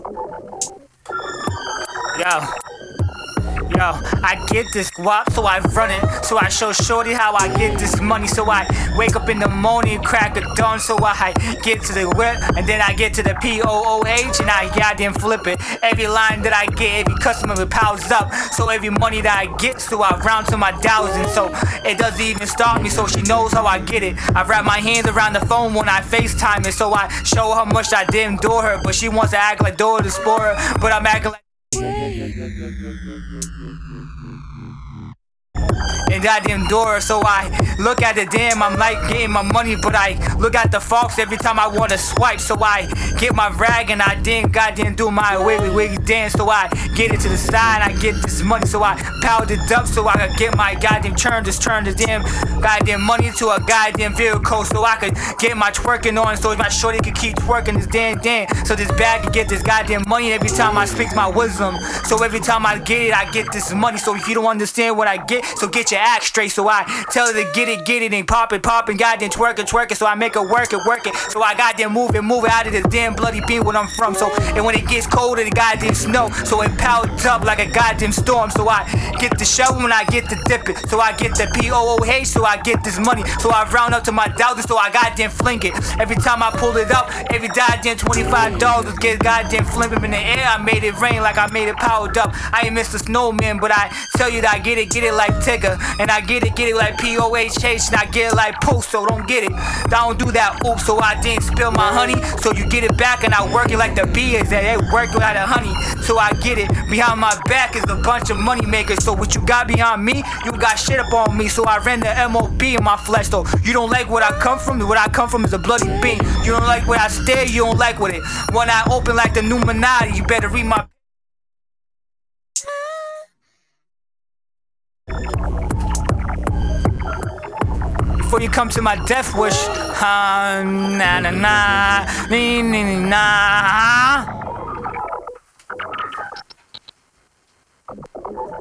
Yo. Yo, I get this guap, so I run it. So I show shorty how I get this money. So I wake up in the morning, crack a dawn. So I get to the whip, and then I get to the POOH, and I goddamn flip it. Every line that I get, every customer it piles up. So every money that I get, so I round to my thousands. So it doesn't even stop me, so she knows how I get it. I wrap my hands around the phone when I FaceTime it. So I show her how much I didn't adore her, but she wants to act like door to sport her. But I'm acting like and goddamn door, so I look at the damn, I'm like getting my money, but I look at the fox every time I wanna swipe. So I get my rag and I then goddamn do my wiggy dance. So I get it to the side, I get this money, so I powered it up so I could get my goddamn turn this damn goddamn money to a goddamn vehicle, so I could get my twerking on, so my shorty could keep twerking this damn so this bag could get this goddamn money every time I speak my wisdom. So every time I get it, I get this money. So if you don't understand what I get, so get your act straight. So I tell her to get it, and pop it, goddamn twerk it. So I make her work it. So I goddamn move it out of this damn bloody bean where I'm from. So and when it gets colder, the goddamn snow, so it powers up like a goddamn storm. So I get the shovel and I get the dip it. So I get the POOH, so I get this money. So I round up to my thousands, so I goddamn fling it. Every time I pull it up, every goddamn $25 get goddamn fling in the air. I made it rain like I made it powered up. I ain't Mr. Snowman, but I tell you that I get it like Tigger. And I get it like POHH, and I get it like Post, so don't get it. I don't do that, oops, so I didn't spill my honey. So you get it back, and I work it like the bees, that they work it out of honey. So I get it. Behind my back is a bunch of money makers. So what you got behind me, you got shit up on me. So I ran the MOB in my flesh. So you don't like what I come from, what I come from is a bloody bean. You don't like what I stare, you don't like with it. When I open like the Illuminati, you better read my. Before you come to my death wish, nah, nah, nah, nah, nah, nah.